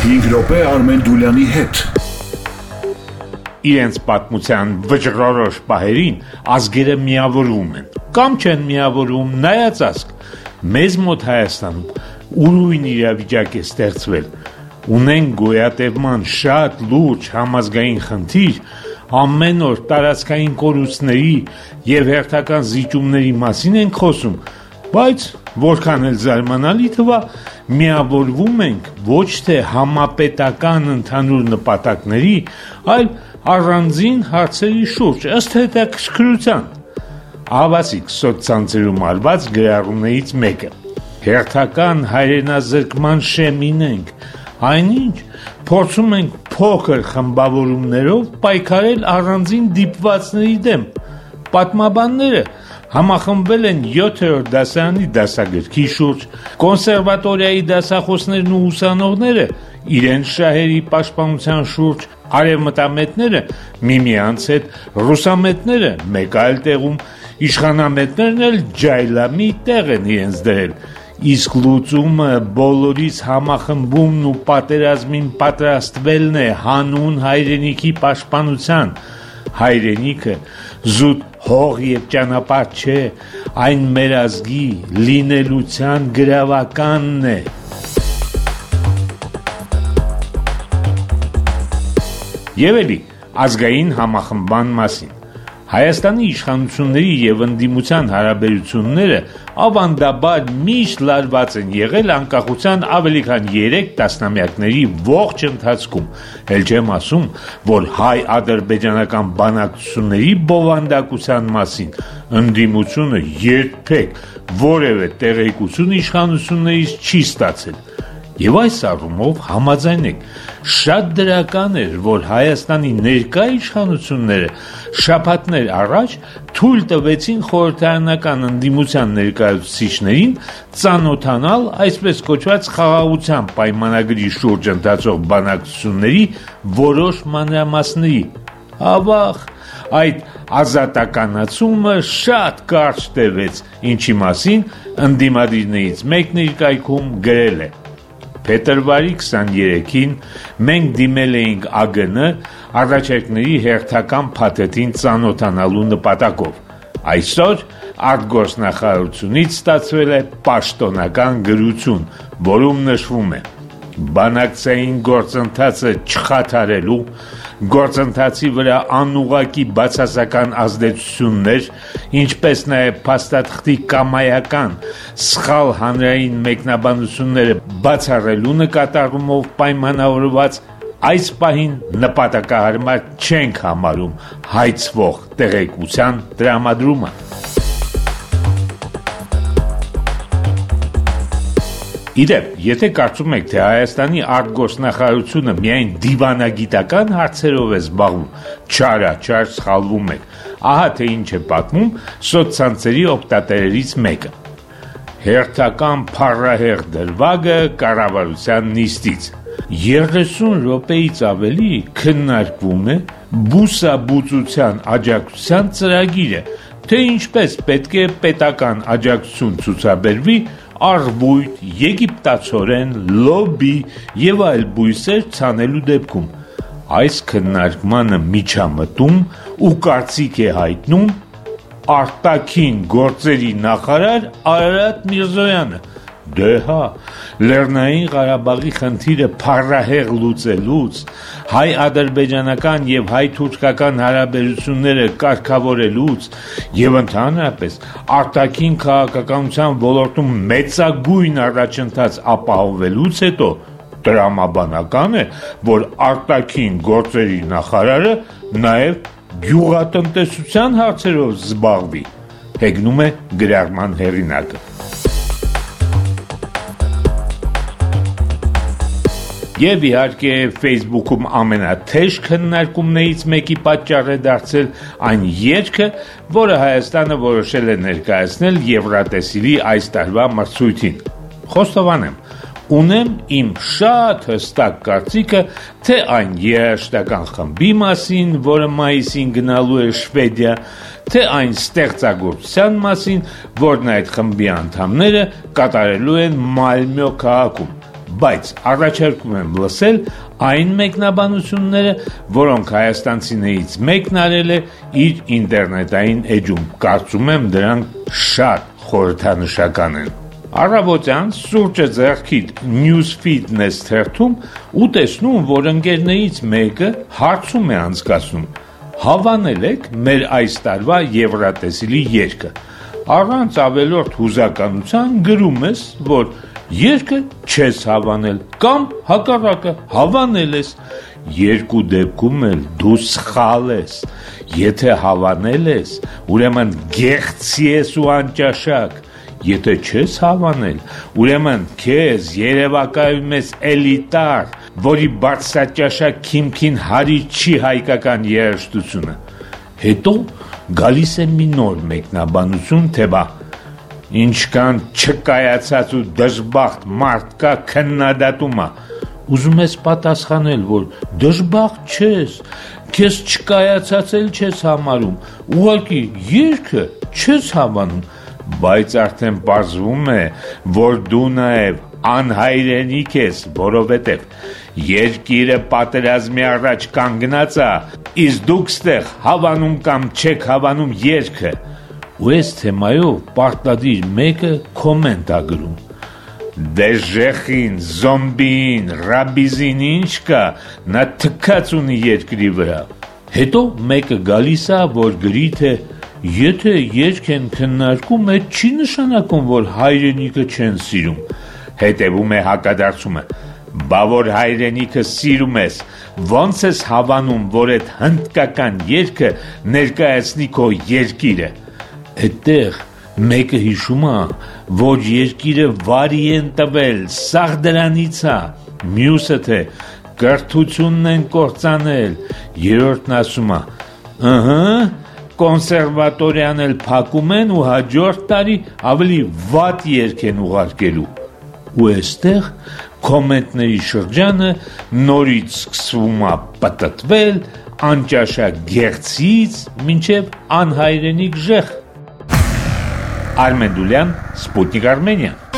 5 րոպե Արմեն Դուլյանի հետ։ Իրենց պատմության վճռորոշ պահերին ազգերը միավորվում են, կամ չեն միավորվում, նայած ազգ։ Մեզ մոտ Հայաստանում ուրույն իրավիճակ է ստեղծվել, ունենք գոյատևման շատ լուրջ համազգային խնդիր, ամեն օր տարածքային կորուստների և հերթական զիջումների մասին ենք խոսում, բայց որքան էլ զարմանալի թվա, միավորվում ենք ոչ թե համապետական ընդհանուր նպատակների, այլ առանձին հարցերի շուրջ, ըստ հետաքրքրության։ Ահավասիկ սոցցանցերում արված գրառումներից մեկը։ Հերթական հայրենազրկման շեմին ենք, այնինչ փորձում ենք փոքր խմբավորումներով պայքարել առանձին դիպվածների դեմ։ Պատմաբանները համախմբվել են 7-րդ դասարանի դասագրքի շուրջ, կոնսերվատորիայի դասախոսներն ու ուսանողները իրենց շահերի պաշտպանության շուրջ, արևմտամետները միմյանց հետ, ռուսամետները մեկ այլ տեղում, իշխանամետներն էլ ջայլամի տեղ են իրենց դրել, իսկ լուծումը բոլորից համախմբումն ու պատերազմին պատրաստվելն է հանուն հայրենիքի պաշտպանության։ Հայրենիքը զուտ հող և ճանապարհ չէ, այն մեր ազգի լինելության գրավականն է։ Եվ էլի ազգային համախմբման մասին։ Հայաստանի իշխանությունների և ընդդիմության հարաբերությունները ավանդաբար միշտ լարված են եղել անկախության ավելի քան 3 տասնամյակների ողջ ընթացքում, էլ չեմ ասում, որ հայ-ադրբեջանական բանակցությունների բովանդակության մասին ընդդիմությունը երբեք որևէ տեղեկություն իշխանություններից չի ստացել։ Եվ այս առումով համաձայն եք, շատ դրական էր, որ Հայաստանի ներկա իշխանությունները շաբաթներ առաջ թույլ տվեցին խորհրդարանական ընդդիմության ներկայացուցիչներին ծանոթանալ այսպես կոչված խաղաղության պայմանագրի շուրջ ընթացող բանակցությունների որոշ մանրամասների։ Ավաղ, այդ ազատականացումը շատ կարճ տևեց, ինչի մասին ընդդիմադիրներից մեկն իր կայքում գրել է. Փետրվարի 23-ին մենք դիմել էինք ԱԳՆ առաջարկների հերթական փաթեթին ծանոթանալու նպատակով։ Այսօր արտգործնախարարությունից ստացվել է պաշտոնական գրություն, որում նշվում է. բանակցային գործընթացը չխաթարելու, գործընթացի վրա անուղղակի բացասական ազդեցություններ, ինչպես նաև փաստաթղթի կամայական սխալ հանրային մեկնաբանությունները բացառելու նկատառումով պայմանավորված այս պահին նպատակահարմար չենք համարում հայցվող տեղեկության տրամադրումը։ Իդեպ, եթե կարծում եք, թե Հայաստանի արտգործնախարարությունը միայն դիվանագիտական հարցերով է զբաղվում, չարաչար սխալվում եք, ահա թե ինչ է պատմում սոցցանցերի օգտատերերից մեկը։ Հերթական փառահեղ դրվագը կառավարության նիստից։ 30 րոպեից ավելի քննարկվում է բուսաբուծության աջակցության ծրագիրը, թե ինչպես պետք է պետական աջակցություն ցուցաբերվի արվույթ, եգիպտացորեն, լոբի և այլ բույսեր ցանելու դեպքում։ Այս քննարկմանը միջամտում ու կարծիք է հայտնում արտաքին գործերի նախարար Արարատ Միրզոյանը։ Դե հա, Լեռնային Ղարաբաղի խնդիրը փառահեղ լուծելուց, հայ-ադրբեջանական և հայ-թուրքական հարաբերությունները կարգավորելուց և ընդհանրապես արտաքին քաղաքականության ոլորտում մեծագույն առաջընթաց ապահովելուց հետո տրամաբանական է, որ արտաքին գործերի նախարարը նաև գյուղատնտեսության հարցերով զբաղվի, հեգնում է գրառման հեղինակը։ Եվ իհարկե Facebook-ում ամենաթեժ քննարկումներից մեկի պատճառ է դարձել այն երգը, որը Հայաստանը որոշել է ներկայացնել Եվրատեսիլի այս տարվա մրցույթին։ Խոստովանեմ, ունեմ իմ շատ հստակ կարծիքը, թե այն երաժշտական խմբի մասին, որը մայիսին գնալու է Շվեդիա, թե այն ստեղծագործության մասին, որն այդ խմբի անդամները կատարելու են Մալմյո քաղաքում։ բայց առաջարկում եմ լսել այն մեկնաբանությունները, որոնք հայաստանցիներից մեկն արել է իր ինտերնետային էջում։ Կարծում եմ դրանք շատ խորհրդանշական են։ Առավոտյան սուրճը ձեռքիդ Newsfeed-ն ես թերթում ու տեսնում, որ ընկերներից մեկը հարցում է անցկացնում. հավանել եք մեր այս տարվա Եվրատեսիլի երգը։ Առանց ավելորդ հուզականության գրում ես, որ երգը չես հավանել կամ հակառակը հավանել ես։ Երկու դեպքում էլ դու սխալ ես։ Եթե հավանել ես, ուրեմն գեղցի ես ու անճաշակ։ Եթե չես հավանել, ուրեմն քեզ երևակայում ես էլիտար, որի բարձրաճաշակ քիմքին հարի չի հայկական երաժշտությունը։ Հետո գալիս է մի նոր մեկնաբանություն, թե բա ինչքան չկայացած ու դժբախտ մարդ կա քննադատումա։ Ուզում ես պատասխանել, որ դժբախտ չես, քեզ չկայացած էլ չես համարում, ուղղակի երգը չես հավանում, բայց արդեն պարզվում է, որ դու նաև անհայրենիք ես, որովհետև երկիրը պատերազմի առաջ կանգնած է, իսկ դուք ստեղ հավանում կամ չեք հավանում երգը։ Ու այս թեմայով պարտադիր մեկը կոմենտ ա գրում. Դե ժեխին, զոմբին, ռաբիզին ինչ կա, նա թքած ունի երկրի վրա։ Հետո մեկը գալիս ա, որ գրի թե եթե երգ են քննարկում, այդ չի նշանակում, որ հայրենիքը չեն սիրում։ Հետևում է հակադարձումը. բա որ հայրենիքը սիրում ես, ոնց ես հավանում, որ այդ հնդկական երգը ներկայացնի քո երկիրը։ Այդտեղ մեկը հիշում է, որ երկիրը վարի են տվել, սաղ դրանից է, մյուսը թե կրթությունն են կործանել, երրորդն ասում է, կոնսերվատորիան էլ փակում են ու հաջորդ տարի ավելի վատ երգ են ուղարկելու։ Ու այստեղ կոմենտների շրջանը նորից սկսվում է պտտվել անճաշակ գեղցից մինչև անհայրենիք ժեխ։ Արմեն Դուլյան, Սպուտնիկ Արմենիա։